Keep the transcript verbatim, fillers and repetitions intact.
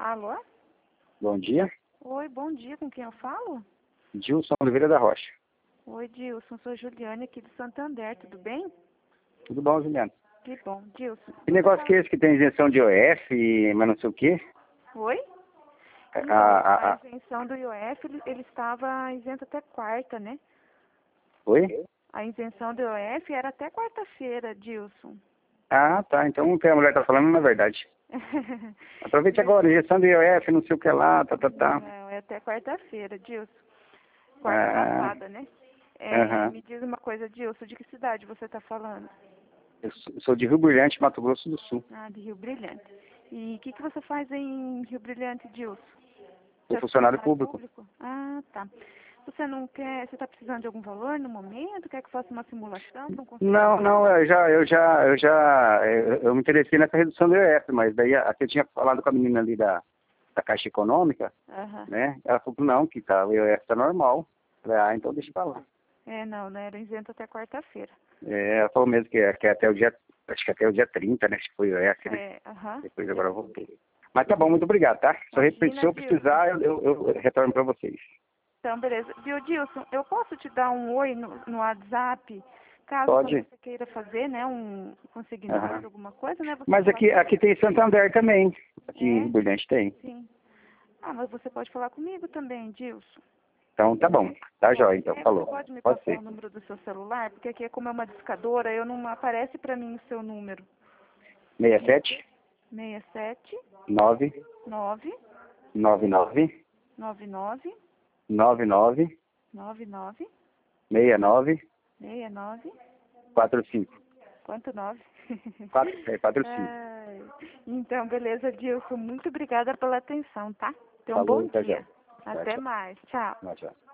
Alô? Bom dia. Oi, bom dia. Com quem eu falo? Dilson Oliveira da Rocha. Oi, Dilson. Sou Juliane aqui do Santander. Tudo bem? Tudo bom, Juliana? Que bom. Dilson. Que negócio que é esse que tem isenção de I O F, mas não sei o quê? Oi? A, Então, a, a a... isenção do I O F, ele, ele estava isento até quarta, né? Oi? A isenção do I O F era até quarta-feira, Dilson. Ah, tá. Então o que a mulher tá falando não é verdade. Aproveite agora, isenção de I O F, não sei o que lá, tá, tá, tá. Não, é até quarta-feira, Dilson. Quarta Ah, passada, né? É, aham. Me diz uma coisa, Dilson, de que cidade você está falando? Eu sou sou de Rio Brilhante, Mato Grosso do Sul. Ah, de Rio Brilhante. E o que, que você faz em Rio Brilhante, Dilson? Sou Você é funcionário público. Ah, tá. Você não quer, você está precisando de algum valor no momento? Quer que eu faça uma simulação para um Não, consignado? não, eu já, eu já, eu já, eu, eu me interessei nessa redução do I O F, mas daí aqui eu tinha falado com a menina ali da, da Caixa Econômica, Aham. né? Ela falou que não, que tá, o I O F tá normal. Falei, ah, então deixa pra lá. É, não, não era isento até quarta-feira. É, ela falou mesmo que, é- que é até o dia, acho que até o dia trinta, né? Acho que foi o I O F, né? É, aham. Depois agora eu voltei. Mas tá bom, muito obrigado, tá? Só repito, se Imagina, eu Dilson. precisar, eu, eu, eu retorno pra vocês. Então, beleza. Viu, Dilson, eu posso te dar um oi no, no WhatsApp, caso quando Pode? você queira fazer, né, um consignado, Aham. alguma coisa, né, você Mas falar aqui, aqui comigo. tem Santander também. Aqui em É, Rio Brilhante tem. sim. Ah, mas você pode falar comigo também, Dilson. Então tá bom. Tá Pode jóia, então. ser? Você Falou. pode me Pode passar o ser. número do seu celular? Porque aqui, como é uma discadora, eu não aparece para mim o seu número. seis sete seis sete nove nove nove nove nove nove nove nove nove nove seis nove seis nove quatro cinco. quanto nove? Quatro, é, quatro cinco. Ai, então, beleza, Dilson. Muito obrigada pela atenção, tá? Tenha um bom Falou, tá dia. jóia. Tchau, Até tchau. mais. Tchau. Tchau, tchau.